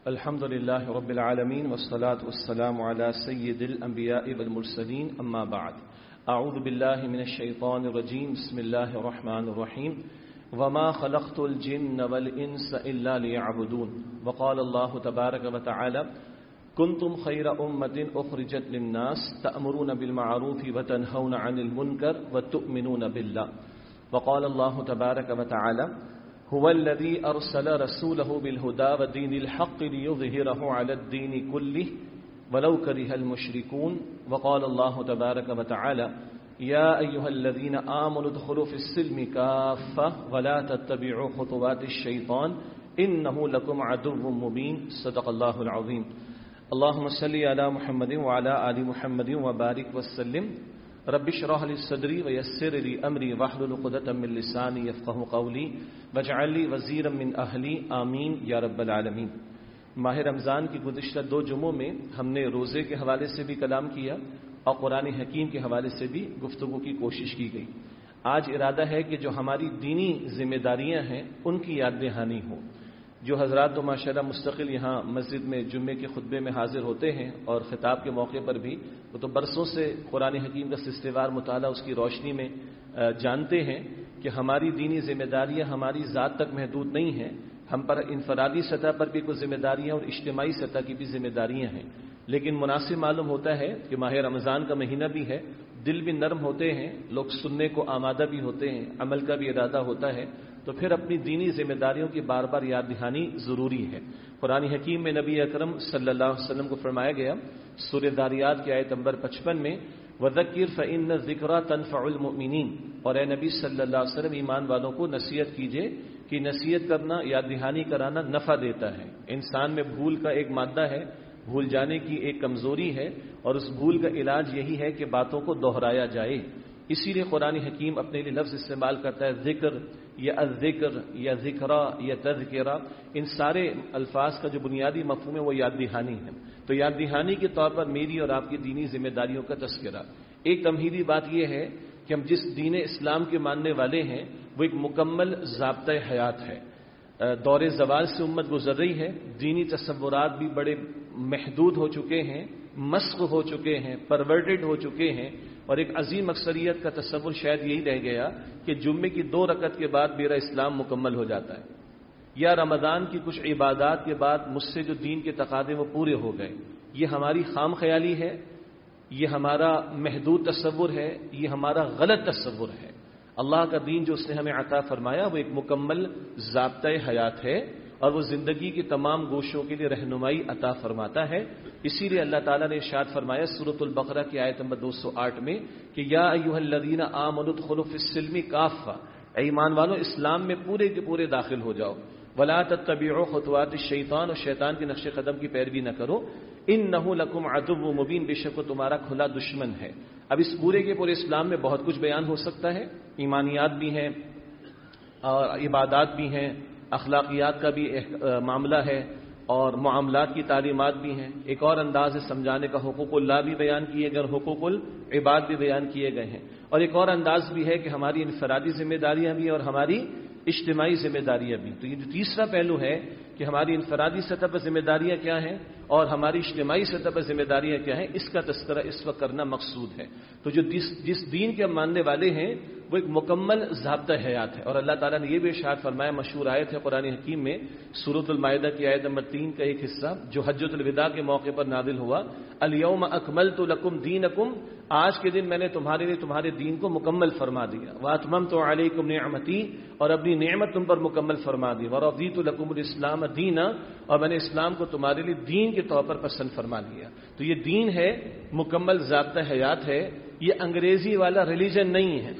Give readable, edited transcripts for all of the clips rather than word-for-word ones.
الحمد لله رب العالمين والصلاة والسلام على سيد الأنبياء والمرسلين أما بعد أعوذ بالله من الشيطان الرجيم بسم الله الرحمن الرحيم وما خلقت الجن والإنس إلا ليعبدون وقال الله تبارك وتعالى كنتم خير أمة أخرجت للناس تأمرون بالمعروف وتنهون عن المنكر وتؤمنون بالله وقال الله تبارك وتعالى هو الذي أرسل رسوله بالهدى ودين الحق ليظهره على الدين كله ولو كره المشركون وقال الله تبارك وتعالى يا أيها الذين آمنوا ادخلوا في السلم كافة ولا تتبعوا خطوات الشيطان إنه لكم عدو مبين صدق الله العظيم اللهم صل على محمد وعلى آل محمد وبارك وسلم رب اشرح لي صدري ويسر لي امري واحلل عقدة من لساني يفقهوا قولي واجعل لي وزيرا من اهلي آمین یا رب العالمین۔ ماہ رمضان کی گزشتہ 2 جمعوں میں ہم نے روزے کے حوالے سے بھی کلام کیا اور قرآن حکیم کے حوالے سے بھی گفتگو کی کوشش کی گئی۔ آج ارادہ ہے کہ جو ہماری دینی ذمہ داریاں ہیں ان کی یاد دہانی ہو۔ جو حضرات تو ماشاءاللہ مستقل یہاں مسجد میں جمعے کے خطبے میں حاضر ہوتے ہیں اور خطاب کے موقع پر بھی وہ تو برسوں سے قرآن حکیم کا سلسلہ مطالعہ اس کی روشنی میں جانتے ہیں کہ ہماری دینی ذمہ داریاں ہماری ذات تک محدود نہیں ہیں، ہم پر انفرادی سطح پر بھی کچھ ذمہ داریاں اور اجتماعی سطح کی بھی ذمہ داریاں ہیں، لیکن مناسب معلوم ہوتا ہے کہ ماہ رمضان کا مہینہ بھی ہے، دل بھی نرم ہوتے ہیں، لوگ سننے کو آمادہ بھی ہوتے ہیں، عمل کا بھی ارادہ ہوتا ہے، تو پھر اپنی دینی ذمہ داریوں کی بار بار یاد دہانی ضروری ہے۔ قرآن حکیم میں نبی اکرم صلی اللہ علیہ وسلم کو فرمایا گیا سورہ داریات کی آیت نمبر 55 میں وَذَكِّرْ فَإِنَّ الذِّكْرَىٰ تَنفَعُ الْمُؤْمِنِينَ، اور اے نبی صلی اللہ علیہ وسلم ایمان والوں کو نصیحت کیجئے کہ نصیحت کرنا، یاد دہانی کرانا نفع دیتا ہے۔ انسان میں بھول کا ایک مادہ ہے، بھول جانے کی ایک کمزوری ہے، اور اس بھول کا علاج یہی ہے کہ باتوں کو دہرایا جائے۔ اسی لیے قرآن حکیم اپنے لیے لفظ استعمال کرتا ہے ذکر یا الذکر یا ذکرہ یا تذکرہ، ان سارے الفاظ کا جو بنیادی مفہوم ہے وہ یاد دہانی ہے۔ تو یاد دہانی کے طور پر میری اور آپ کی دینی ذمہ داریوں کا تذکرہ۔ ایک تمہیدی بات یہ ہے کہ ہم جس دین اسلام کے ماننے والے ہیں وہ ایک مکمل ضابطۂ حیات ہے۔ دور زوال سے امت گزر رہی ہے، دینی تصورات بھی بڑے محدود ہو چکے ہیں، مسخ ہو چکے ہیں، پرورٹڈ ہو چکے ہیں، اور ایک عظیم اکثریت کا تصور شاید یہی رہ گیا کہ جمعے کی 2 رکعت کے بعد میرا اسلام مکمل ہو جاتا ہے، یا رمضان کی کچھ عبادات کے بعد مجھ سے جو دین کے تقاضے وہ پورے ہو گئے۔ یہ ہماری خام خیالی ہے، یہ ہمارا محدود تصور ہے، یہ ہمارا غلط تصور ہے۔ اللہ کا دین جو اس نے ہمیں عطا فرمایا وہ ایک مکمل ضابطۂ حیات ہے، اور وہ زندگی کے تمام گوشوں کے لیے رہنمائی عطا فرماتا ہے۔ اسی لیے اللہ تعالیٰ نے ارشاد فرمایا سورۃ البقرہ کی آیت نمبر 208 میں کہ یا ایھا الذین آمنوا ادخلوا فی السلم کافہ، اے ایمان والو اسلام میں پورے کے پورے داخل ہو جاؤ، ولا تتبعوا خطوات الشیطان، اور شیطان کے نقش قدم کی پیروی نہ کرو، انہ لکم عدو مبین، بے شک وہ تمہارا کھلا دشمن ہے۔ اب اس پورے کے پورے اسلام میں بہت کچھ بیان ہو سکتا ہے، ایمانیات بھی ہیں اور عبادات بھی ہیں، اخلاقیات کا بھی معاملہ ہے، اور معاملات کی تعلیمات بھی ہیں۔ ایک اور انداز ہے سمجھانے کا، حقوق اللہ بھی بیان کیے گئے اور حقوق العباد بھی بیان کیے گئے ہیں، اور ایک اور انداز بھی ہے کہ ہماری انفرادی ذمہ داریاں بھی اور ہماری اجتماعی ذمہ داریاں بھی۔ تو یہ جو تیسرا پہلو ہے کہ ہماری انفرادی سطح پر ذمہ داریاں کیا ہیں اور ہماری اجتماعی سطح پر ذمہ داریاں کیا ہیں، اس کا تذکرہ اس وقت کرنا مقصود ہے۔ تو جو جس دین کے ہم ماننے والے ہیں وہ ایک مکمل ضابطۂ حیات ہے، اور اللہ تعالیٰ نے یہ بھی ارشاد فرمایا، مشہور آیت ہے قرآن حکیم میں سورۃ المائدہ کی آیت نمبر 3 کا ایک حصہ جو حجۃ الوداع کے موقع پر نازل ہوا، الیوم اکملت لکم دینکم، آج کے دن میں نے تمہارے لیے تمہارے دین کو مکمل فرما دیا، واتممت علیکم نعمتی، اور اپنی نعمت تم پر مکمل فرما دی، ورضیت لکم الاسلام دینا، اور میں نے اسلام کو تمہارے لیے دین کے طور پر پسند فرما لیا۔ تو یہ دین ہے، مکمل ضابطۂ حیات ہے، یہ انگریزی والا ریلیجن نہیں ہے۔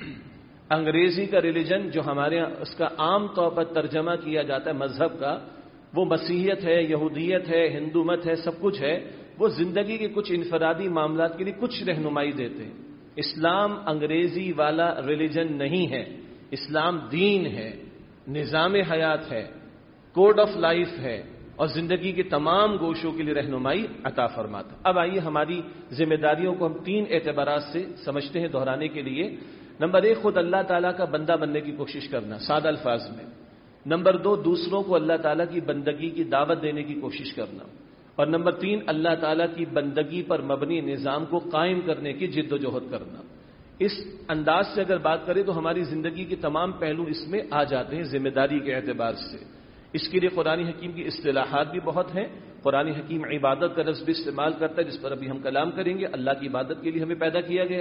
انگریزی کا ریلیجن جو ہمارے یہاں اس کا عام طور پر ترجمہ کیا جاتا ہے مذہب کا، وہ مسیحیت ہے، یہودیت ہے، ہندو مت ہے، سب کچھ ہے، وہ زندگی کے کچھ انفرادی معاملات کے لیے کچھ رہنمائی دیتے ہیں۔ اسلام انگریزی والا ریلیجن نہیں ہے، اسلام دین ہے، نظام حیات ہے، کوڈ آف لائف ہے، اور زندگی کے تمام گوشوں کے لیے رہنمائی عطا فرماتا۔ اب آئیے ہماری ذمہ داریوں کو ہم 3 اعتبارات سے سمجھتے ہیں دہرانے کے لیے۔ نمبر 1، خود اللہ تعالیٰ کا بندہ بننے کی کوشش کرنا، سادہ الفاظ میں۔ نمبر 2 دوسروں کو اللہ تعالیٰ کی بندگی کی دعوت دینے کی کوشش کرنا، اور نمبر 3 اللہ تعالیٰ کی بندگی پر مبنی نظام کو قائم کرنے کی جد و جہد کرنا۔ اس انداز سے اگر بات کریں تو ہماری زندگی کے تمام پہلو اس میں آ جاتے ہیں ذمہ داری کے اعتبار سے۔ اس کے لیے قرآن حکیم کی اصطلاحات بھی بہت ہیں۔ قرآن حکیم عبادت کا لفظ بھی استعمال کرتا ہے، جس پر ابھی ہم کلام کریں گے۔ اللہ کی عبادت کے لیے ہمیں پیدا کیا گیا۔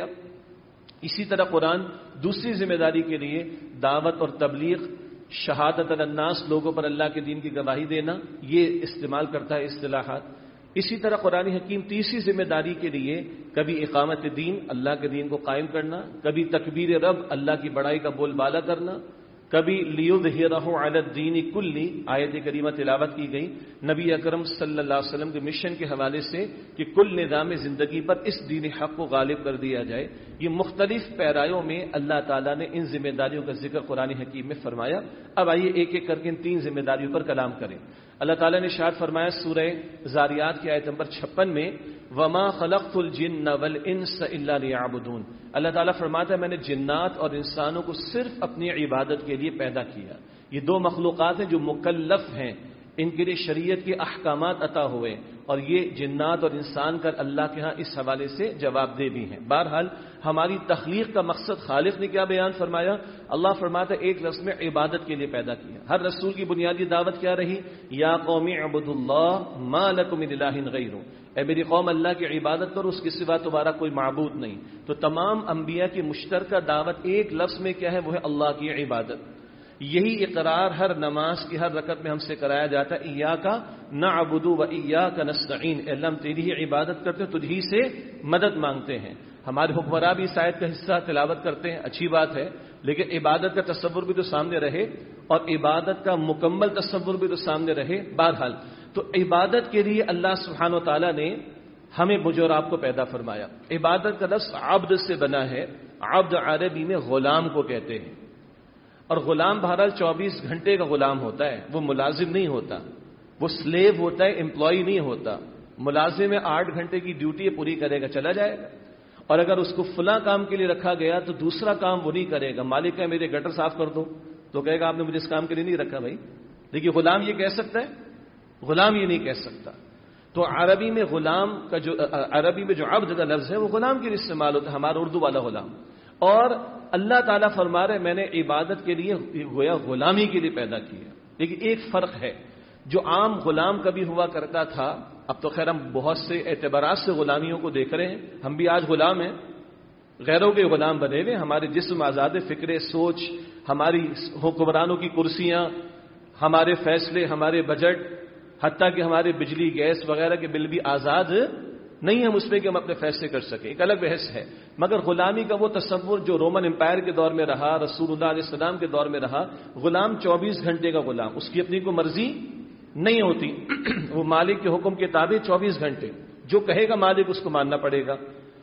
اسی طرح قرآن دوسری ذمہ داری کے لیے دعوت اور تبلیغ، شہادت الناس، لوگوں پر اللہ کے دین کی گواہی دینا، یہ استعمال کرتا ہے اصطلاحات۔ اسی طرح قرآن حکیم تیسری ذمہ داری کے لیے کبھی اقامت دین، اللہ کے دین کو قائم کرنا، کبھی تکبیر رب، اللہ کی بڑائی کا بول بالا کرنا، کبھی لیظہرہ علی الدین کلی، آیت کریمہ تلاوت کی گئی نبی اکرم صلی اللہ علیہ وسلم کے مشن کے حوالے سے کہ کل نظام زندگی پر اس دین حق کو غالب کر دیا جائے۔ یہ مختلف پیرایوں میں اللہ تعالیٰ نے ان ذمہ داریوں کا ذکر قرآن حکیم میں فرمایا۔ اب آئیے ایک ایک کر کے ان 3 ذمہ داریوں پر کلام کریں۔ اللہ تعالیٰ نے ارشاد فرمایا سورہ ذاریات کی آیت نمبر 56 میں، وَمَا خَلَقْتُ الْجِنَّ وَالْإِنسَ إِلَّا لِيَعْبُدُونَ، اللہ تعالیٰ فرماتا ہے میں نے جنات اور انسانوں کو صرف اپنی عبادت کے لیے پیدا کیا۔ یہ 2 مخلوقات ہیں جو مکلف ہیں، ان کے لیے شریعت کے احکامات عطا ہوئے، اور یہ جنات اور انسان کر اللہ کے ہاں اس حوالے سے جواب دہ بھی ہیں۔ بہرحال ہماری تخلیق کا مقصد خالق نے کیا بیان فرمایا؟ اللہ فرماتا ہے ایک لفظ میں عبادت کے لیے پیدا کیا۔ ہر رسول کی بنیادی دعوت کیا رہی؟ یا قوم اعبدوا اللہ ما لکم من الہ غیرہ، اے میری قوم اللہ کی عبادت کرو، اس کے سوا تمہارا کوئی معبود نہیں۔ تو تمام انبیاء کی مشترکہ دعوت ایک لفظ میں کیا ہے؟ وہ ہے اللہ کی عبادت۔ یہی اقرار ہر نماز کی ہر رکعت میں ہم سے کرایا جاتا ہے، ایاک نعبد و ایاک نستعین، اے اللہ ہم تیری ہی عبادت کرتے ہیں، تجھ ہی سے مدد مانگتے ہیں۔ ہمارے حکمراں بھی اس آیت کا حصہ تلاوت کرتے ہیں، اچھی بات ہے، لیکن عبادت کا تصور بھی تو سامنے رہے، اور عبادت کا مکمل تصور بھی تو سامنے رہے۔ بہرحال تو عبادت کے لیے اللہ سبحانہ و تعالیٰ نے ہمیں مجھے اور آپ کو پیدا فرمایا۔ عبادت کا لفظ عبد سے بنا ہے، عبد عربی میں غلام کو کہتے ہیں، اور غلام بہرحال 24 گھنٹے کا غلام ہوتا ہے، وہ ملازم نہیں ہوتا، وہ سلیو ہوتا ہے، امپلائی نہیں ہوتا۔ ملازم میں 8 گھنٹے کی ڈیوٹی پوری کرے گا، چلا جائے گا، اور اگر اس کو فلاں کام کے لیے رکھا گیا تو دوسرا کام وہ نہیں کرے گا۔ مالک ہے میرے گٹر صاف کر دو، تو کہے گا آپ نے مجھے اس کام کے لیے نہیں رکھا بھائی۔ دیکھیے غلام یہ کہہ سکتا ہے؟ غلام یہ نہیں کہہ سکتا۔ تو عربی میں غلام کا عربی میں جو عبد کا لفظ ہے وہ غلام کے لیے استعمال ہوتا ہے، ہمارا اردو والا غلام۔ اور اللہ تعالیٰ فرما رہے میں نے عبادت کے لیے گویا غلامی کے لیے پیدا کیا۔ لیکن ایک فرق ہے، جو عام غلام کبھی ہوا کرتا تھا، اب تو خیر ہم بہت سے اعتبارات سے غلامیوں کو دیکھ رہے ہیں، ہم بھی آج غلام ہیں، غیروں کے غلام بنے ہوئے، ہمارے جسم آزاد، فکر سوچ، ہماری حکمرانوں کی کرسیاں، ہمارے فیصلے، ہمارے بجٹ، حتیٰ کہ ہمارے بجلی گیس وغیرہ کے بل بھی آزاد نہیں ہم اس پہ کہ ہم اپنے فیصلے کر سکیں، ایک الگ بحث ہے۔ مگر غلامی کا وہ تصور جو رومن امپائر کے دور میں رہا، رسول اللہ علیہ السلام کے دور میں رہا، غلام 24 گھنٹے کا غلام، اس کی اپنی کوئی مرضی نہیں ہوتی، وہ مالک کے حکم کے تابع 24 گھنٹے، جو کہے گا مالک اس کو ماننا پڑے گا۔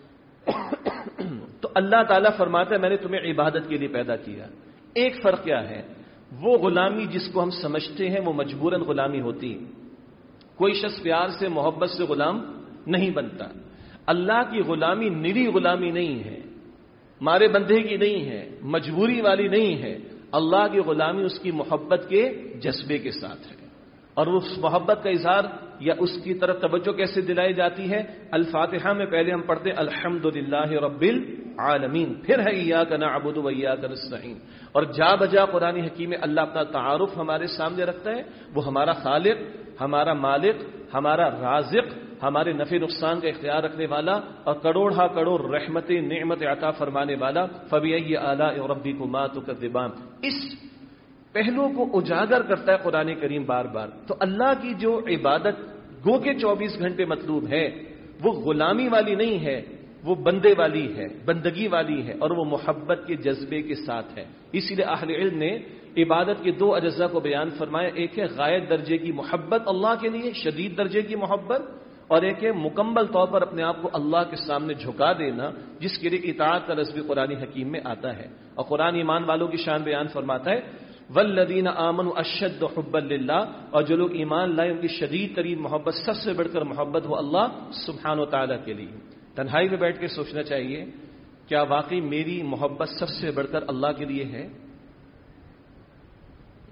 تو اللہ تعالیٰ فرماتا ہے میں نے تمہیں عبادت کے لیے پیدا کیا۔ ایک فرق کیا ہے؟ وہ غلامی جس کو ہم سمجھتے ہیں وہ مجبوراً غلامی ہوتی، کوئی شخص پیار سے محبت سے غلام نہیں بنتا۔ اللہ کی غلامی نری غلامی نہیں ہے، مارے بندے کی نہیں ہے، مجبوری والی نہیں ہے۔ اللہ کی غلامی اس کی محبت کے جذبے کے ساتھ ہے، اور اس محبت کا اظہار یا اس کی طرف توجہ کیسے دلائی جاتی ہے؟ الفاتحہ میں پہلے ہم پڑھتے ہیں الحمدللہ رب العالمین، پھر ہے ایاک نعبد و ایاک نستعین، اور جا بجا قرآن حکیم میں اللہ اپنا تعارف ہمارے سامنے رکھتا ہے، وہ ہمارا خالق، ہمارا مالک، ہمارا رازق، ہمارے نفع نقصان کا اختیار رکھنے والا، اور کروڑ کروڑ رحمت نعمت عطا فرمانے والا۔ فبأي آلاء ربكما تكذبان، اس پہلو کو اجاگر کرتا ہے قرآن کریم بار بار۔ تو اللہ کی جو عبادت گو کے 24 گھنٹے مطلوب ہے، وہ غلامی والی نہیں ہے، وہ بندے والی ہے، بندگی والی ہے، اور وہ محبت کے جذبے کے ساتھ ہے۔ اسی لیے اہل علم نے عبادت کے 2 اجزاء کو بیان فرمایا، ایک ہے غایت درجے کی محبت اللہ کے لیے، شدید درجے کی محبت، اور ایک ہے مکمل طور پر اپنے آپ کو اللہ کے سامنے جھکا دینا، جس کے لیے اطاعت کا لفظ بھی قرآن حکیم میں آتا ہے۔ اور قرآن ایمان والوں کی شان بیان فرماتا ہے والذین آمنوا اشد حبا للہ، اور جو لوگ ایمان لائے ان کی شدید ترین محبت، سب سے بڑھ کر محبت ہو اللہ سبحانہ و تعالیٰ کے لیے۔ تنہائی میں بیٹھ کے سوچنا چاہیے، کیا واقعی میری محبت سب سے بڑھ کر اللہ کے لیے ہے؟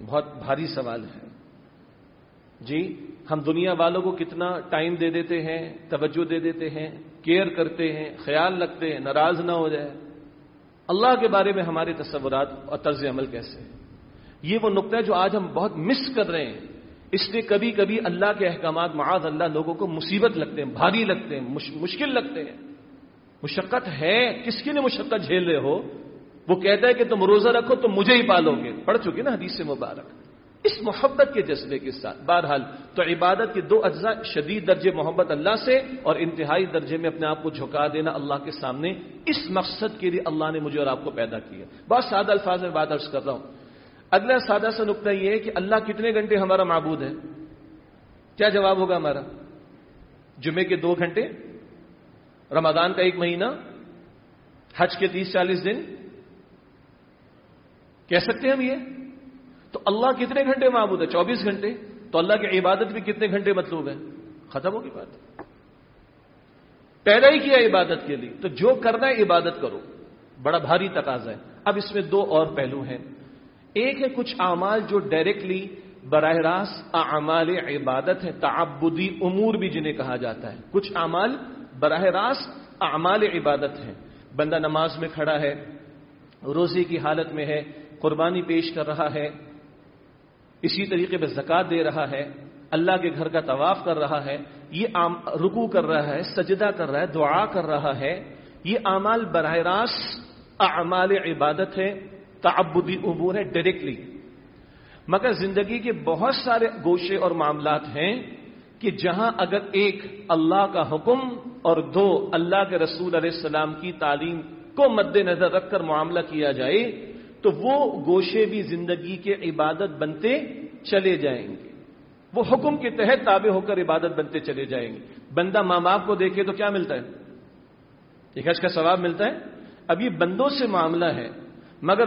بہت بھاری سوال ہے جی. ہم دنیا والوں کو کتنا ٹائم دے دیتے ہیں, توجہ دے دیتے ہیں, کیئر کرتے ہیں, خیال رکھتے ہیں, ناراض نہ ہو جائے. اللہ کے بارے میں ہمارے تصورات اور طرز عمل کیسے ہیں؟ یہ وہ نقطہ ہے جو آج ہم بہت مس کر رہے ہیں. اس لیے کبھی کبھی اللہ کے احکامات معاذ اللہ لوگوں کو مصیبت لگتے ہیں, بھاری لگتے ہیں, مشکل لگتے ہیں. مشقت ہے, کس کی نے مشقت جھیل رہے ہو؟ وہ کہتا ہے کہ تم روزہ رکھو تو مجھے ہی پالو گے, پڑھ چکے نا حدیث مبارک. اس محبت کے جذبے کے ساتھ بہرحال تو عبادت کے دو اجزاء, شدید درجے محبت اللہ سے اور انتہائی درجے میں اپنے آپ کو جھکا دینا اللہ کے سامنے. اس مقصد کے لیے اللہ نے مجھے اور آپ کو پیدا کیا. بہت سادہ الفاظ میں بات عرض کر رہا ہوں. اگلا سادہ سا نقطہ یہ ہے کہ اللہ کتنے گھنٹے ہمارا معبود ہے؟ کیا جواب ہوگا ہمارا؟ جمعے کے 2 گھنٹے, رمضان کا 1 مہینہ, حج کے 30-40 دن. کہہ سکتے ہیں ہم یہ؟ تو اللہ کتنے گھنٹے معبود ہے؟ 24 گھنٹے. تو اللہ کی عبادت بھی کتنے گھنٹے مطلوب ہے؟ ختم ہوگی بات. پیدا ہی کیا عبادت کے لیے, تو جو کرنا ہے عبادت کرو. بڑا بھاری تقاضا ہے. اب اس میں 2 اور پہلو ہیں. ایک ہے کچھ اعمال جو ڈائریکٹلی براہ راست اعمال عبادت ہے, تعبدی امور بھی جنہیں کہا جاتا ہے. کچھ اعمال براہ راست اعمال عبادت ہیں. بندہ نماز میں کھڑا ہے, روزے کی حالت میں ہے, قربانی پیش کر رہا ہے, اسی طریقے پہ زکوٰۃ دے رہا ہے, اللہ کے گھر کا طواف کر رہا ہے, یہ رکوع کر رہا ہے, سجدہ کر رہا ہے, دعا کر رہا ہے. یہ اعمال براہ راست اعمال عبادت ہے, تعبدی امور ہے ڈائریکٹلی. مگر زندگی کے بہت سارے گوشے اور معاملات ہیں کہ جہاں اگر 1 اللہ کا حکم اور 2 اللہ کے رسول علیہ السلام کی تعلیم کو مد نظر رکھ کر معاملہ کیا جائے تو وہ گوشے بھی زندگی کے عبادت بنتے چلے جائیں گے. وہ حکم کے تحت تابع ہو کر عبادت بنتے چلے جائیں گے. بندہ ماں باپ کو دیکھے تو کیا ملتا ہے؟ ایک حج کا ثواب ملتا ہے. اب یہ بندوں سے معاملہ ہے, مگر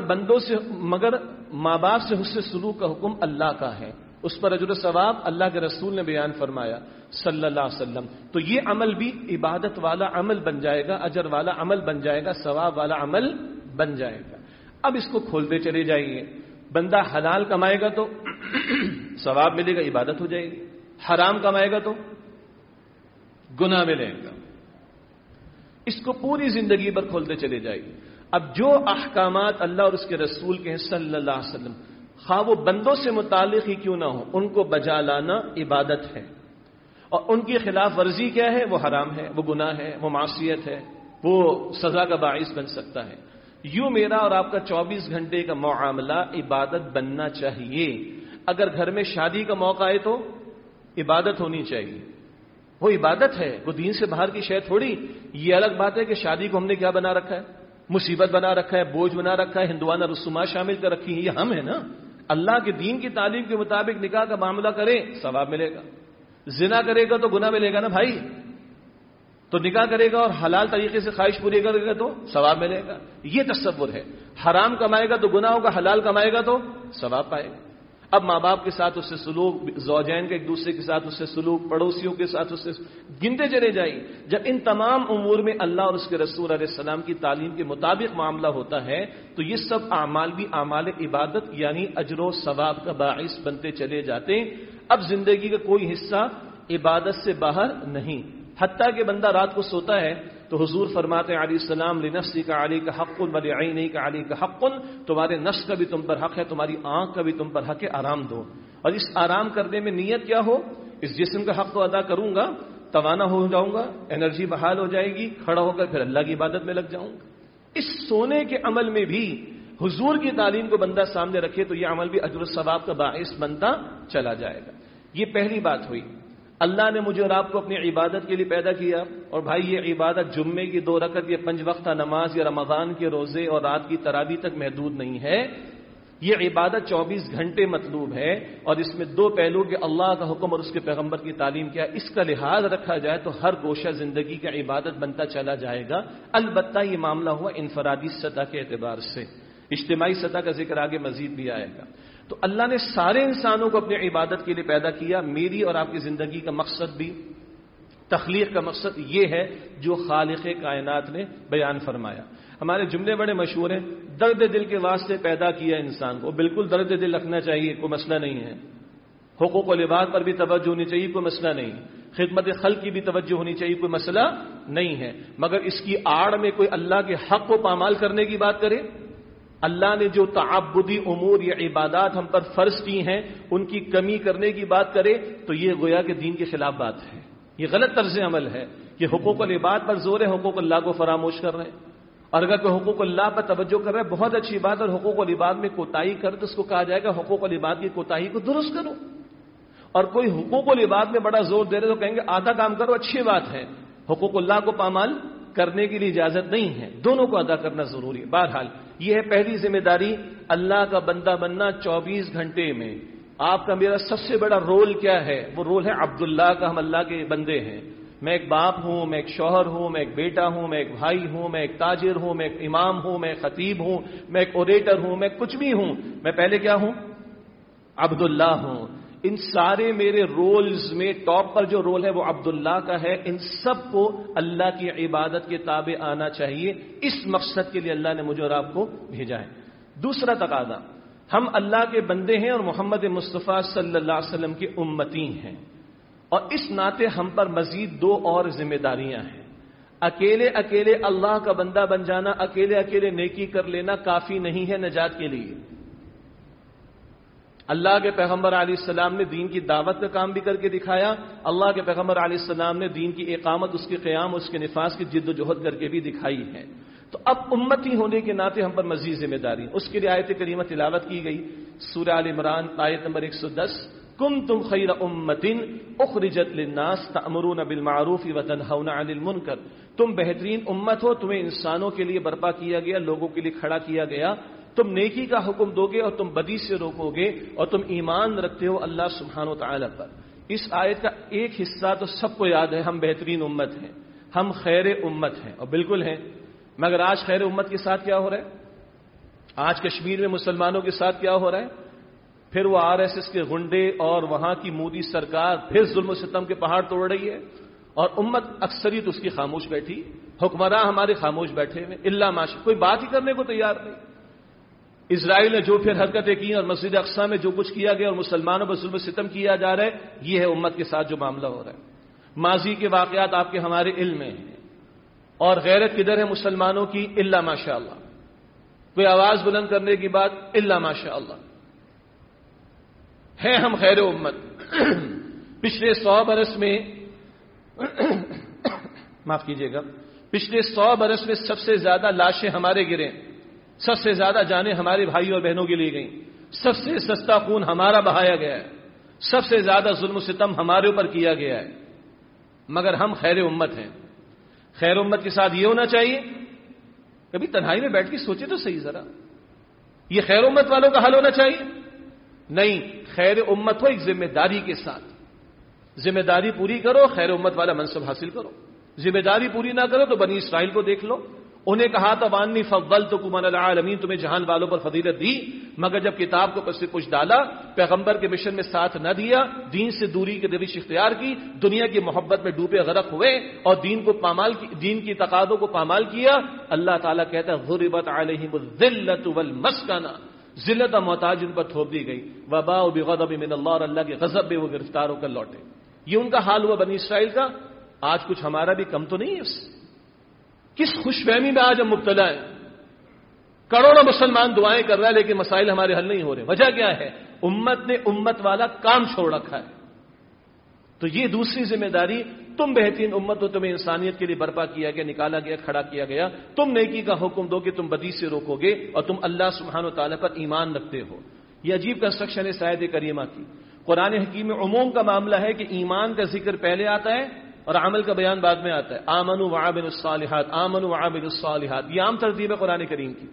ماں باپ سے حسن سلوک کا حکم اللہ کا ہے. اس پر اجر و ثواب اللہ کے رسول نے بیان فرمایا صلی اللہ علیہ وسلم. تو یہ عمل بھی عبادت والا عمل بن جائے گا, اجر والا عمل بن جائے گا, ثواب والا عمل بن جائے گا. اب اس کو کھولتے چلے جائیے. بندہ حلال کمائے گا تو ثواب ملے گا, عبادت ہو جائے گی. حرام کمائے گا تو گناہ ملے گا. اس کو پوری زندگی پر کھولتے چلے جائیے. اب جو احکامات اللہ اور اس کے رسول کے ہیں صلی اللہ علیہ وسلم, خواہ وہ بندوں سے متعلق ہی کیوں نہ ہو, ان کو بجا لانا عبادت ہے. اور ان کی خلاف ورزی کیا ہے؟ وہ حرام ہے, وہ گناہ ہے, وہ معصیت ہے, وہ سزا کا باعث بن سکتا ہے. یوں میرا اور آپ کا 24 گھنٹے کا معاملہ عبادت بننا چاہیے. اگر گھر میں شادی کا موقع آئے تو عبادت ہونی چاہیے. وہ عبادت ہے, وہ دین سے باہر کی شے تھوڑی. یہ الگ بات ہے کہ شادی کو ہم نے کیا بنا رکھا ہے؟ مصیبت بنا رکھا ہے, بوجھ بنا رکھا ہے, ہندوانہ رسومات شامل کر رکھی ہیں. یہ ہم ہیں نا. اللہ کے دین کی تعلیم کے مطابق نکاح کا معاملہ کرے ثواب ملے گا. زنا کرے گا تو گناہ ملے گا نا بھائی. تو نکاح کرے گا اور حلال طریقے سے خواہش پوری کرے گا تو ثواب ملے گا. یہ تصور ہے. حرام کمائے گا تو گناہ ہوگا, حلال کمائے گا تو ثواب پائے گا. اب ماں باپ کے ساتھ اس سے سلوک, زوجین کے ایک دوسرے کے ساتھ اس سے سلوک, پڑوسیوں کے ساتھ اس سے گنتے چلے جائیں. جب ان تمام امور میں اللہ اور اس کے رسول علیہ السلام کی تعلیم کے مطابق معاملہ ہوتا ہے تو یہ سب اعمال بھی اعمال عبادت یعنی اجر و ثواب کا باعث بنتے چلے جاتے ہیں. اب زندگی کا کوئی حصہ عبادت سے باہر نہیں. حتیٰ کہ بندہ رات کو سوتا ہے تو حضور فرماتے ہیں علیہ السلام لنفسی کا علی کا حق ولعینی کا علی کا حق, تمہارے نفس کا بھی تم پر حق ہے, تمہاری آنکھ کا بھی تم پر حق ہے, آرام دو. اور اس آرام کرنے میں نیت کیا ہو؟ اس جسم کا حق تو ادا کروں گا, توانا ہو جاؤں گا, انرجی بحال ہو جائے گی, کھڑا ہو کر پھر اللہ کی عبادت میں لگ جاؤں گا. اس سونے کے عمل میں بھی حضور کی تعلیم کو بندہ سامنے رکھے تو یہ عمل بھی اجر و ثواب کا باعث بنتا چلا جائے گا. یہ پہلی بات ہوئی. اللہ نے مجھے اور آپ کو اپنی عبادت کے لیے پیدا کیا. اور بھائی یہ عبادت جمعے کی 2 رکعت یا 5 وقتہ نماز یا رمضان کے روزے اور رات کی تراویح تک محدود نہیں ہے. یہ عبادت 24 گھنٹے مطلوب ہے. اور اس میں 2 پہلو کہ اللہ کا حکم اور اس کے پیغمبر کی تعلیم کیا, اس کا لحاظ رکھا جائے تو ہر گوشہ زندگی کا عبادت بنتا چلا جائے گا. البتہ یہ معاملہ ہوا انفرادی سطح کے اعتبار سے, اجتماعی سطح کا ذکر آگے مزید بھی آئے گا. تو اللہ نے سارے انسانوں کو اپنی عبادت کے لیے پیدا کیا. میری اور آپ کی زندگی کا مقصد بھی, تخلیق کا مقصد یہ ہے جو خالق کائنات نے بیان فرمایا. ہمارے جملے بڑے مشہور ہیں, درد دل کے واسطے پیدا کیا انسان کو، بالکل درد دل رکھنا چاہیے، کوئی مسئلہ نہیں ہے، حقوق و العباد پر بھی توجہ ہونی چاہیے، کوئی مسئلہ نہیں، خدمت خلق کی بھی توجہ ہونی چاہیے، کوئی مسئلہ نہیں ہے، مگر اس کی آڑ میں کوئی اللہ کے حق کو پامال کرنے کی بات کرے، اللہ نے جو تعبدی امور یا عبادات ہم پر فرض کی ہیں ان کی کمی کرنے کی بات کرے تو یہ گویا کہ دین کے خلاف بات ہے، یہ غلط طرز عمل ہے کہ حقوق العباد پر زور ہے، حقوق اللہ کو فراموش کر رہے ہیں، اور اگر کوئی حقوق اللہ پر توجہ کر رہا ہے بہت اچھی بات، اور حقوق العباد میں کوتاہی کر تو اس کو کہا جائے گا حقوق العباد کی کوتاہی کو درست کرو، اور کوئی حقوق العباد میں بڑا زور دے رہے تو کہیں گے آدھا کام کرو، اچھی بات ہے، حقوق اللہ کو پامال کرنے کے لیے اجازت نہیں ہے، دونوں کو ادا کرنا ضروری ہے۔ بہرحال یہ ہے پہلی ذمہ داری، اللہ کا بندہ بننا 24 گھنٹے میں۔ آپ کا میرا سب سے بڑا رول کیا ہے؟ وہ رول ہے عبداللہ کا، ہم اللہ کے بندے ہیں، میں ایک باپ ہوں، میں ایک شوہر ہوں، میں ایک بیٹا ہوں، میں ایک بھائی ہوں، میں ایک تاجر ہوں، میں ایک امام ہوں، میں ایک خطیب ہوں، میں ایک اوریٹر ہوں، میں کچھ بھی ہوں، میں پہلے کیا ہوں؟ عبداللہ ہوں۔ ان سارے میرے رولز میں ٹاپ پر جو رول ہے وہ عبداللہ کا ہے، ان سب کو اللہ کی عبادت کے تابع آنا چاہیے، اس مقصد کے لیے اللہ نے مجھے اور آپ کو بھیجا ہے۔ دوسرا تقاضا، ہم اللہ کے بندے ہیں اور محمد مصطفیٰ صلی اللہ علیہ وسلم کی امتی ہیں، اور اس ناطے ہم پر مزید دو اور ذمہ داریاں ہیں۔ اکیلے اکیلے اللہ کا بندہ بن جانا، اکیلے اکیلے نیکی کر لینا کافی نہیں ہے نجات کے لیے۔ اللہ کے پیغمبر علیہ السلام نے دین کی دعوت کا کام بھی کر کے دکھایا، اللہ کے پیغمبر علیہ السلام نے دین کی اقامت، اس کے قیام، اس کے نفاذ کی جد و جہد کر کے بھی دکھائی ہے۔ تو اب امتی ہونے کے ناطے ہم پر مزید ذمہ داری، اس کے لیے آیت کریمہ تلاوت کی گئی، سورہ آل عمران آیت نمبر 110، کنتم خیر امۃ اخرجت للناس تأمرون بالمعروف وتنہون عن المنکر، تم بہترین امت ہو، تمہیں انسانوں کے لیے برپا کیا گیا، لوگوں کے لیے کھڑا کیا گیا، تم نیکی کا حکم دو گے اور تم بدی سے روکو گے، اور تم ایمان رکھتے ہو اللہ سبحانہ و تعالی پر۔ اس آیت کا ایک حصہ تو سب کو یاد ہے، ہم بہترین امت ہیں، ہم خیر امت ہیں، اور بالکل ہیں، مگر آج خیر امت کے ساتھ کیا ہو رہا ہے؟ آج کشمیر میں مسلمانوں کے ساتھ کیا ہو رہا ہے؟ پھر وہ RSS کے غنڈے اور وہاں کی مودی سرکار پھر ظلم و ستم کے پہاڑ توڑ رہی ہے، اور امت اکثریت اس کی خاموش بیٹھی، حکمراں ہمارے خاموش بیٹھے ہوئے، الا ماشاء، کوئی بات ہی کرنے کو تیار نہیں۔ اسرائیل نے جو پھر حرکتیں کی اور مسجد اقصی میں جو کچھ کیا گیا اور مسلمانوں پر ظلم و ستم کیا جا رہا ہے، یہ ہے امت کے ساتھ جو معاملہ ہو رہا ہے۔ ماضی کے واقعات آپ کے ہمارے علم میں ہیں، اور غیرت کدھر ہے مسلمانوں کی؟ الا ماشاء اللہ، کوئی آواز بلند کرنے کی بات؟ الا ماشاء اللہ، ہے ہم خیر امت۔ پچھلے 100 برس میں معاف کیجیے گا، پچھلے 100 برس میں سب سے زیادہ لاشیں ہمارے گرے، سب سے زیادہ جانیں ہمارے بھائی اور بہنوں کے لیے گئیں، سب سے سستا خون ہمارا بہایا گیا ہے، سب سے زیادہ ظلم و ستم ہمارے اوپر کیا گیا ہے، مگر ہم خیر امت ہیں۔ خیر امت کے ساتھ یہ ہونا چاہیے، کبھی تنہائی میں بیٹھ کے سوچے تو صحیح ذرا، یہ خیر امت والوں کا حل ہونا چاہیے؟ نہیں، خیر امت ہو ایک ذمہ داری کے ساتھ، ذمہ داری پوری کرو، خیر امت والا منصب حاصل کرو۔ ذمہ داری پوری نہ کرو تو بنی اسرائیل کو دیکھ لو، انہیں کہا تھا وانی فضلتکم علی العالمین، تمہیں جہان والوں پر فضیلت دی، مگر جب کتاب کو پس سے کچھ ڈالا، پیغمبر کے مشن میں ساتھ نہ دیا، دین سے دوری کی روش اختیار کی، دنیا کی محبت میں ڈوبے غرق ہوئے اور دین کی تقاضوں کو پامال کیا، اللہ تعالیٰ کہتا ہے ضربت علیہم الذلۃ والمسکنہ، ذلت اور محتاج ان پر تھوپ دی گئی، وباء بغضب من اللہ، اور اللہ کے غضب میں وہ گرفتار ہو کر لوٹے۔ یہ ان کا حال ہوا بنی اسرائیل کا، آج کچھ ہمارا بھی کم تو نہیں ہے اس سے۔ کس خوش فہمی میں آج ہم مبتلا ہیں، کروڑوں مسلمان دعائیں کر رہا ہے لیکن مسائل ہمارے حل نہیں ہو رہے، وجہ کیا ہے؟ امت نے امت والا کام چھوڑ رکھا ہے۔ تو یہ دوسری ذمہ داری، تم بہترین امت ہو، تمہیں انسانیت کے لیے برپا کیا گیا، نکالا گیا، کھڑا کیا گیا، تم نیکی کا حکم دو کہ تم بدی سے روکو گے اور تم اللہ سبحانہ و تعالیٰ پر ایمان رکھتے ہو۔ یہ عجیب کنسٹرکشن ہے اس آیت کریمہ کی۔ قرآن حکیم میں عموم کا معاملہ ہے کہ ایمان کا ذکر پہلے آتا ہے اور عمل کا بیان بعد میں آتا ہے، آمنوا وعملوا الصالحات، آمنوا وعملوا الصالحات، یہ عام ترتیب ہے قرآن کریم کی۔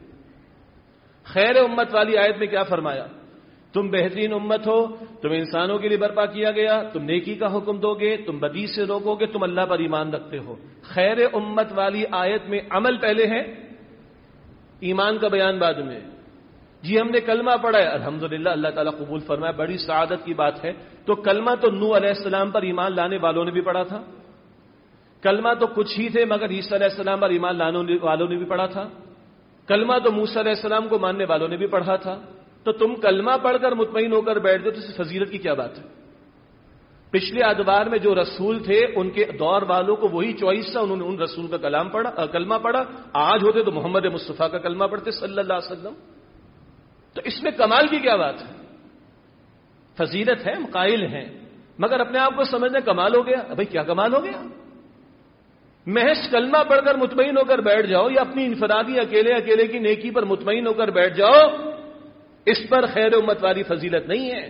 خیر امت والی آیت میں کیا فرمایا؟ تم بہترین امت ہو، تمہیں انسانوں کے لیے برپا کیا گیا، تم نیکی کا حکم دو گے، تم بدی سے روکو گے، تم اللہ پر ایمان رکھتے ہو۔ خیر امت والی آیت میں عمل پہلے ہے، ایمان کا بیان بعد میں۔ جی ہم نے کلمہ پڑھا ہے، الحمدللہ، اللہ تعالیٰ قبول فرمائے، بڑی سعادت کی بات ہے۔ تو کلمہ تو نوح علیہ السلام پر ایمان لانے والوں نے بھی پڑھا تھا، کلمہ تو کچھ ہی تھے مگر عیسیٰ علیہ السلام پر ایمان لانے والوں نے بھی پڑھا تھا، کلمہ تو موسیٰ علیہ السلام کو ماننے والوں نے بھی پڑھا تھا، تو تم کلمہ پڑھ کر مطمئن ہو کر بیٹھ جاؤ تو اس فضیلت کی کیا بات ہے؟ پچھلے ادوار میں جو رسول تھے ان کے دور والوں کو وہی چوائس تھا، انہوں نے ان رسول کا کلمہ پڑھا، آج ہوتے تو محمد مصطفیٰ کا کلمہ پڑھتے صلی اللہ علیہ وسلم. تو اس میں کمال کی کیا بات ہے؟ فضیلت ہے، ہم قائل ہیں، مگر اپنے آپ کو سمجھنا کمال ہو گیا. بھائی کیا کمال ہو گیا؟ محض کلمہ پڑھ کر مطمئن ہو کر بیٹھ جاؤ یا اپنی انفرادی اکیلے کی نیکی پر مطمئن ہو کر بیٹھ جاؤ، اس پر خیر امت والی فضیلت نہیں ہے.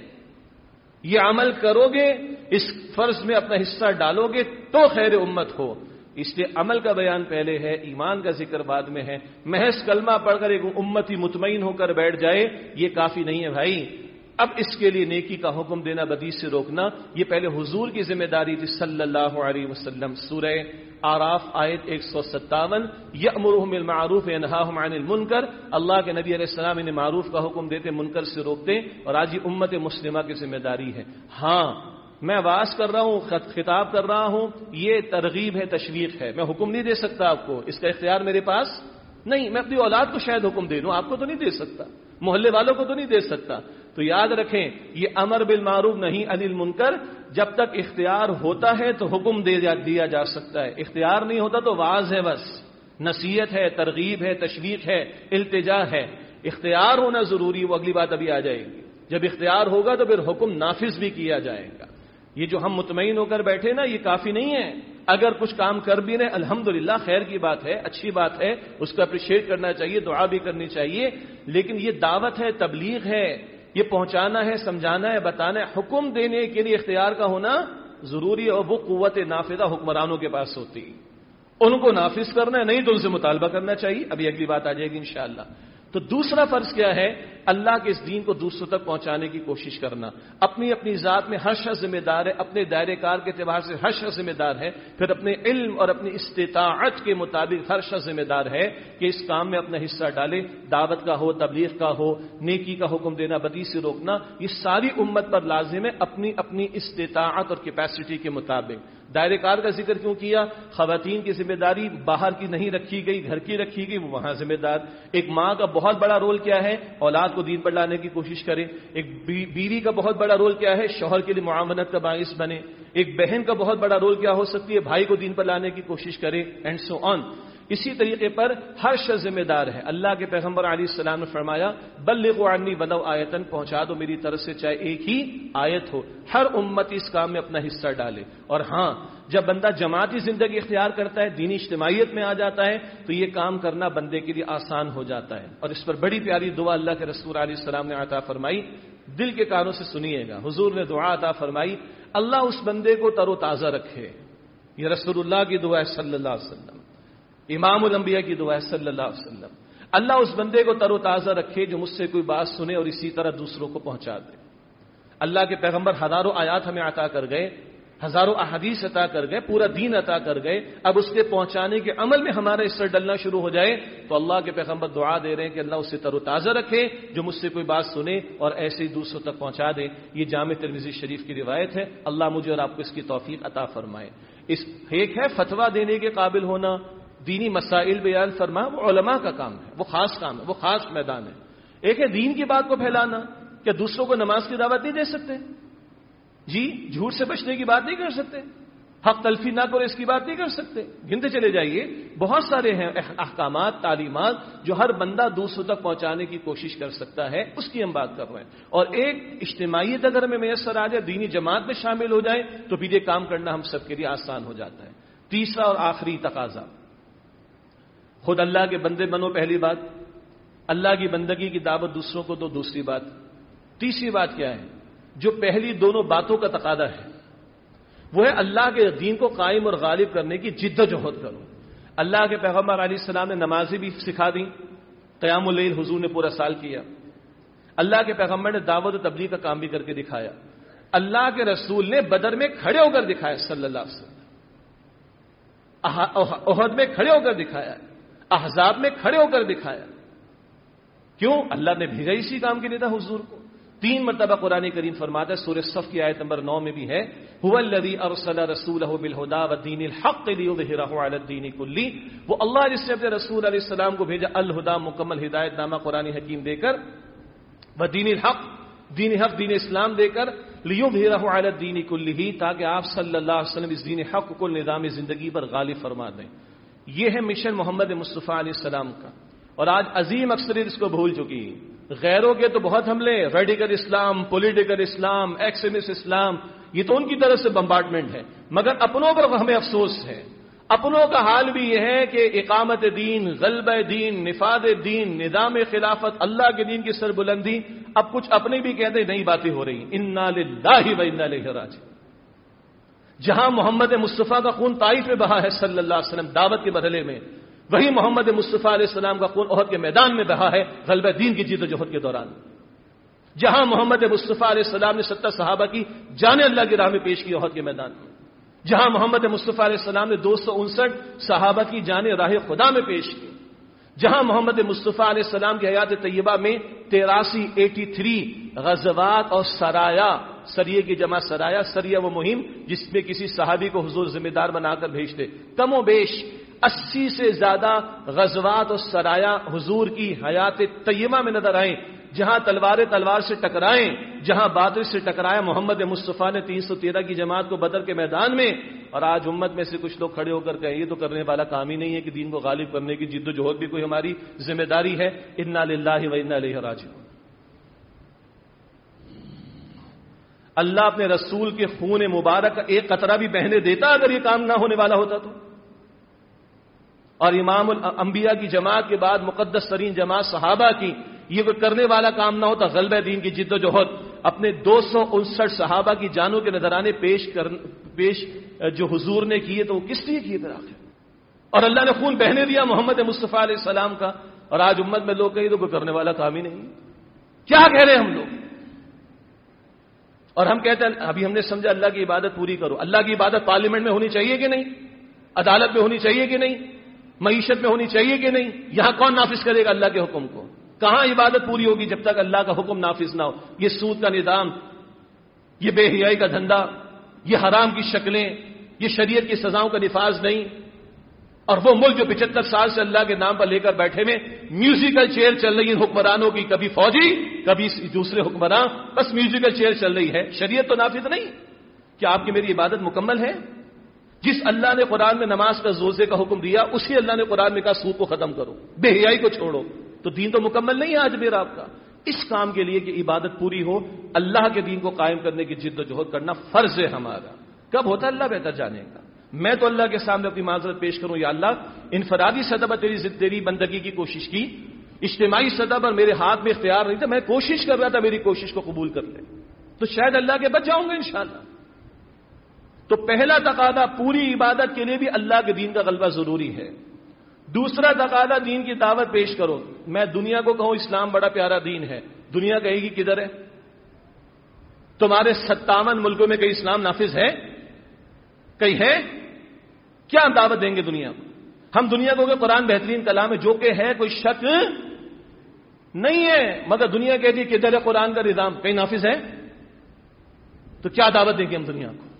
یہ عمل کرو گے، اس فرض میں اپنا حصہ ڈالو گے تو خیر امت ہو. اس لیے عمل کا بیان پہلے ہے، ایمان کا ذکر بعد میں ہے. محض کلمہ پڑھ کر ایک امتی مطمئن ہو کر بیٹھ جائے یہ کافی نہیں ہے بھائی. اب اس کے لیے نیکی کا حکم دینا، بدی سے روکنا، یہ پہلے حضور کی ذمہ داری تھی صلی اللہ علیہ وسلم. سورہ آراف آیت 157، یأمرہم بالمعروف ینہاہم عن المنکر. اللہ کے نبی علیہ السلام انہیں معروف کا حکم دیتے، منکر سے روکتے، اور آج یہ امت مسلمہ کی ذمہ داری ہے. ہاں میں واعظ کر رہا ہوں، خطاب کر رہا ہوں، یہ ترغیب ہے، تشویق ہے، میں حکم نہیں دے سکتا آپ کو، اس کا اختیار میرے پاس نہیں. میں اپنی اولاد کو شاید حکم دے دوں، آپ کو تو نہیں دے سکتا، محلے والوں کو تو نہیں دے سکتا. تو یاد رکھیں یہ امر بالمعروف نہیں عن المنکر، جب تک اختیار ہوتا ہے تو حکم دیا جا سکتا ہے، اختیار نہیں ہوتا تو واعظ ہے، بس نصیحت ہے، ترغیب ہے، تشویق ہے، التجا ہے. اختیار ہونا ضروری، وہ اگلی بات ابھی آ جائے گی. جب اختیار ہوگا تو پھر حکم نافذ بھی کیا جائے گا. یہ جو ہم مطمئن ہو کر بیٹھے نا، یہ کافی نہیں ہے. اگر کچھ کام کر بھی رہے الحمدللہ، خیر کی بات ہے، اچھی بات ہے، اس کو اپریشیٹ کرنا چاہیے، دعا بھی کرنی چاہیے. لیکن یہ دعوت ہے، تبلیغ ہے، یہ پہنچانا ہے، سمجھانا ہے، بتانا ہے. حکم دینے کے لیے اختیار کا ہونا ضروری ہے، اور وہ قوت نافذہ حکمرانوں کے پاس ہوتی، ان کو نافذ کرنا ہے، نہیں تو ان سے مطالبہ کرنا چاہیے. ابھی اگلی بات آ جائے گی انشاءاللہ. تو دوسرا فرض کیا ہے؟ اللہ کے اس دین کو دوسروں تک پہنچانے کی کوشش کرنا. اپنی اپنی ذات میں ہر شخص ذمہ دار ہے، اپنے دائرے کار کے اعتبار سے ہر شخص ذمہ دار ہے، پھر اپنے علم اور اپنی استطاعت کے مطابق ہر شخص ذمہ دار ہے کہ اس کام میں اپنا حصہ ڈالے. دعوت کا ہو، تبلیغ کا ہو، نیکی کا حکم دینا، بدی سے روکنا، یہ ساری امت پر لازم ہے اپنی اپنی استطاعت اور کیپیسٹی کے مطابق. دائرے کار کا ذکر کیوں کیا؟ خواتین کی ذمہ داری باہر کی نہیں رکھی گئی، گھر کی رکھی گئی، وہ وہاں ذمہ دار. ایک ماں کا بہت بڑا رول کیا ہے؟ اولاد کو دین پر لانے کی کوشش کرے. ایک بیوی کا بہت بڑا رول کیا ہے؟ شوہر کے لیے معاونت کا باعث بنے. ایک بہن کا بہت بڑا رول کیا ہو سکتی ہے؟ بھائی کو دین پر لانے کی کوشش کرے، اینڈ سو آن. اسی طریقے پر ہر شخص ذمہ دار ہے. اللہ کے پیغمبر علیہ السلام نے فرمایا بلغوا عنی ولو آیتن، پہنچا دو میری طرف سے چاہے ایک ہی آیت ہو. ہر امت اس کام میں اپنا حصہ ڈالے. اور ہاں جب بندہ جماعتی زندگی اختیار کرتا ہے، دینی اجتماعیت میں آ جاتا ہے، تو یہ کام کرنا بندے کے لیے آسان ہو جاتا ہے. اور اس پر بڑی پیاری دعا اللہ کے رسول علیہ السلام نے عطا فرمائی. دل کے کانوں سے سنیے گا. حضور نے دعا عطا فرمائی، اللہ اس بندے کو تر و تازہ رکھے. یہ رسول اللہ کی دعا ہے صلی اللہ علیہ وسلم، امام الانبیاء کی دعا ہے صلی اللہ علیہ وسلم. اللہ اس بندے کو تر و تازہ رکھے جو مجھ سے کوئی بات سنے اور اسی طرح دوسروں کو پہنچا دے. اللہ کے پیغمبر ہزاروں آیات ہمیں عطا کر گئے، ہزاروں احادیث عطا کر گئے، پورا دین عطا کر گئے. اب اس کے پہنچانے کے عمل میں ہمارا حصہ ڈلنا شروع ہو جائے تو اللہ کے پیغمبر دعا دے رہے ہیں کہ اللہ اسے تر و تازہ رکھے جو مجھ سے کوئی بات سنے اور ایسے ہی دوسروں تک پہنچا دے. یہ جامع ترمذی شریف کی روایت ہے. اللہ مجھے اور آپ کو اس کی توفیق عطا فرمائے. ایک ہے فتویٰ دینے کے قابل ہونا، دینی مسائل بیان فرما، وہ علماء کا کام ہے، وہ خاص کام ہے، وہ خاص میدان ہے. ایک ہے دین کی بات کو پھیلانا. کیا دوسروں کو نماز کی دعوت نہیں دے سکتے؟ جی جھوٹ سے بچنے کی بات نہیں کر سکتے؟ حق تلفی نہ کرو اس کی بات نہیں کر سکتے؟ گنتے چلے جائیے، بہت سارے ہیں احکامات، تعلیمات جو ہر بندہ دوسروں تک پہنچانے کی کوشش کر سکتا ہے، اس کی ہم بات کر رہے ہیں. اور ایک اجتماعیت اگر ہمیں میسر آ جائے، دینی جماعت میں شامل ہو جائے تو پھر یہ کام کرنا ہم سب کے لیے آسان ہو جاتا ہے. تیسرا اور آخری تقاضا، خود اللہ کے بندے بنو. پہلی بات اللہ کی بندگی کی دعوت دوسروں کو دو. دوسری بات، تیسری بات کیا ہے؟ جو پہلی دونوں باتوں کا تقاضا ہے وہ ہے اللہ کے دین کو قائم اور غالب کرنے کی جد و جہد کرو. اللہ کے پیغمبر علیہ السلام نے نمازیں بھی سکھا دیں، قیام اللیل حضور نے پورا سال کیا. اللہ کے پیغمبر نے دعوت و تبلیغ کا کام بھی کر کے دکھایا. اللہ کے رسول نے بدر میں کھڑے ہو کر دکھایا صلی اللہ علیہ وسلم، احد میں کھڑے ہو کر دکھایا، احزاب میں کھڑے ہو کر دکھایا. کیوں؟ اللہ نے بھیجا اسی کام کے لیے تھا حضور کو. 3 مرتبہ قرآن کریم فرماتا ہے، سورہ صف کی آیت نمبر 9 میں بھی ہے، هو الذی ارسل رسولہ بالہدی والدین الحق لیظہرہ علی الدین کلہ، وہ اللہ جس نے اپنے رسول علیہ السلام کو بھیجا الہدی، مکمل ہدایت نامہ قرآن حکیم دے کر، والدین الحق، دین حق دین اسلام دے کر، لیظہرہ علی الدین کلہ، تاکہ آپ صلی اللہ علیہ وسلم اس دین حق کو نظام زندگی پر غالب فرما دیں۔ یہ ہے مشن محمد مصطفیٰ علیہ السلام کا، اور آج عظیم اکثریت اس کو بھول چکی ہے۔ غیروں کے تو بہت حملے، radical Islam, political Islam, extremist Islam, یہ تو ان کی طرف سے بمبارڈمنٹ ہے، مگر اپنوں پر ہمیں افسوس ہے۔ اپنوں کا حال بھی یہ ہے کہ اقامت دین، غلبہ دین، نفاذ دین، نظام خلافت، اللہ کے دین کی سربلندی، اب کچھ اپنے بھی کہتے ہیں نئی باتیں ہو رہی ہیں۔ انا للہ و انا الیہ راجعون۔ جہاں محمد مصطفیٰ کا خون طائف میں بہا ہے صلی اللہ علیہ وسلم دعوت کے مرحلے میں، وہی محمد مصطفیٰ علیہ السلام کا خون احد کے میدان میں بہا ہے غلبہ دین کی جد و جہد کے دوران۔ جہاں محمد مصطفیٰ علیہ السلام نے 70 صحابہ کی جانیں اللہ کی راہ میں پیش کی احد کے میدان میں، جہاں محمد مصطفیٰ علیہ السلام نے 259 صحابہ کی جانیں راہ خدا میں پیش کی، جہاں محمد مصطفیٰ علیہ السلام کی حیات طیبہ میں 83 غزوات اور سرایا، سریے کی جمع سرایا، سریہ وہ مہم جس میں کسی صحابی کو حضور ذمہ دار بنا کر بھیجتے، کم و بیش 80 سے زیادہ غزوات اور سرایا حضور کی حیات طیبہ میں نظر آئیں۔ جہاں تلوار سے ٹکرائیں، جہاں باطل سے ٹکرایا محمد مصطفیٰ نے 313 کی جماعت کو بدر کے میدان میں، اور آج امت میں سے کچھ لوگ کھڑے ہو کر کہیں یہ تو کرنے والا کام ہی نہیں ہے کہ دین کو غالب کرنے کی جد و جہد بھی کوئی ہماری ذمہ داری ہے۔ انا للہ و انا الیہ راجعون۔ اللہ اپنے رسول کے خون مبارک کا ایک قطرہ بھی بہنے دیتا اگر یہ کام نہ ہونے والا ہوتا تو؟ اور امام الانبیاء کی جماعت کے بعد مقدس ترین جماعت صحابہ کی یہ کوئی کرنے والا کام نہ ہوتا، غلبہ دین کی جد و جہد، اپنے 259 صحابہ کی جانوں کے نذرانے پیش جو حضور نے کیے تو وہ کس لیے کیے پھر آخر؟ اور اللہ نے خون بہنے دیا محمد مصطفیٰ علیہ السلام کا، اور آج امت میں لوگ کہیں تو کوئی کرنے والا کام ہی نہیں۔ کیا کہہ رہے ہیں ہم لوگ؟ اور ہم کہتے ہیں ابھی ہم نے سمجھا اللہ کی عبادت پوری کرو۔ اللہ کی عبادت پارلیمنٹ میں ہونی چاہیے کہ نہیں؟ عدالت میں ہونی چاہیے کہ نہیں؟ معیشت میں ہونی چاہیے کہ نہیں؟ یہاں کون نافذ کرے گا اللہ کے حکم کو؟ کہاں عبادت پوری ہوگی جب تک اللہ کا حکم نافذ نہ ہو؟ یہ سود کا نظام، یہ بے حیائی کا دھندا، یہ حرام کی شکلیں، یہ شریعت کی سزاؤں کا نفاذ نہیں، اور وہ ملک جو 75 سال سے اللہ کے نام پر لے کر بیٹھے میں میوزیکل چیئر چل رہی ہے حکمرانوں کی، کبھی فوجی کبھی دوسرے حکمران، بس میوزیکل چیئر چل رہی ہے، شریعت تو نافذ نہیں۔ کیا آپ کی میری عبادت مکمل ہے؟ جس اللہ نے قرآن میں نماز کا روزے کا حکم دیا، اسی اللہ نے قرآن میں کہا سود کو ختم کرو، بے حیائی کو چھوڑو، تو دین تو مکمل نہیں ہے آج میرا آپ کا۔ اس کام کے لیے کہ عبادت پوری ہو، اللہ کے دین کو قائم کرنے کی جد و جہد کرنا فرض ہے ہمارا۔ کب ہوتا ہے اللہ بہتر جانے گا۔ میں تو اللہ کے سامنے اپنی معذرت پیش کروں، یا اللہ انفرادی سطح پر تیری بندگی کی کوشش کی، اجتماعی سطح پر میرے ہاتھ میں اختیار نہیں تھا، میں کوشش کر رہا تھا میری کوشش کو قبول کر لے، تو شاید اللہ کے بچ جاؤں گا انشاءاللہ۔ تو پہلا تقاضا پوری عبادت کے لیے بھی اللہ کے دین کا غلبہ ضروری ہے۔ دوسرا تقاضا دین کی دعوت پیش کرو۔ میں دنیا کو کہوں اسلام بڑا پیارا دین ہے، دنیا کہے گی کدھر ہے؟ تمہارے 57 ملکوں میں کہیں اسلام نافذ ہے؟ کہیں ہے؟ کیا دعوت دیں گے دنیا کو؟ ہم دنیا کو کہ قرآن بہترین کلام ہے، جو کہ ہے کوئی شک نہیں ہے، مگر دنیا کہتی ہے کدھر ہے قرآن کا نظام؟ کہیں نافذ ہے؟ تو کیا دعوت دیں گے ہم دنیا کو؟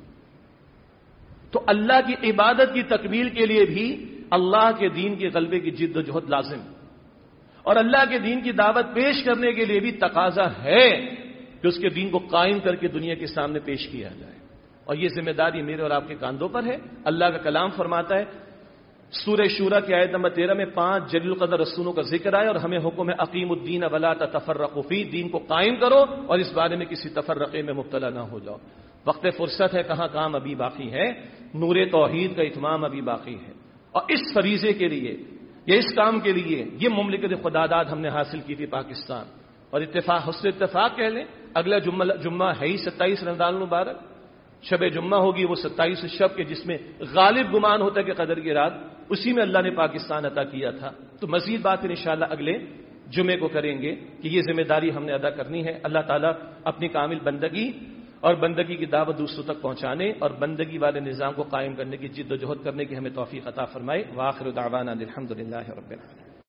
تو اللہ کی عبادت کی تکمیل کے لیے بھی اللہ کے دین کے غلبے کی جد و جہد لازم، اور اللہ کے دین کی دعوت پیش کرنے کے لیے بھی تقاضا ہے کہ اس کے دین کو قائم کر کے دنیا کے سامنے پیش کیا جائے، اور یہ ذمہ داری میرے اور آپ کے کاندھوں پر ہے۔ اللہ کا کلام فرماتا ہے سورہ شورا کی آیت نمبر 13 میں 5 جلیل القدر رسولوں کا ذکر آیا، اور ہمیں حکم ہے اقیم الدین ولا تتفرقوا فیہ، دین کو قائم کرو اور اس بارے میں کسی تفرقے میں مبتلا نہ ہو جاؤ۔ وقت فرصت ہے، کہاں کام ابھی باقی ہے، نور توحید کا اتمام ابھی باقی ہے، اور اس فریضے کے لیے یا اس کام کے لیے یہ مملکت خداداد ہم نے حاصل کی تھی پاکستان، اور حسن اتفاق کہہ لیں اگلا جمعہ ہے ہی 27 رمضان المبارک، شب جمعہ ہوگی، وہ 27 شب کے جس میں غالب گمان ہوتا ہے کہ قدر کی رات، اسی میں اللہ نے پاکستان عطا کیا تھا۔ تو مزید بات انشاءاللہ اگلے جمعے کو کریں گے کہ یہ ذمہ داری ہم نے ادا کرنی ہے۔ اللہ تعالیٰ اپنی کامل بندگی اور بندگی کی دعوت دوسروں تک پہنچانے اور بندگی والے نظام کو قائم کرنے کی جد و جہد کرنے کی ہمیں توفیق عطا فرمائے۔ وآخر دعوانا الحمدللہ رب العالمین۔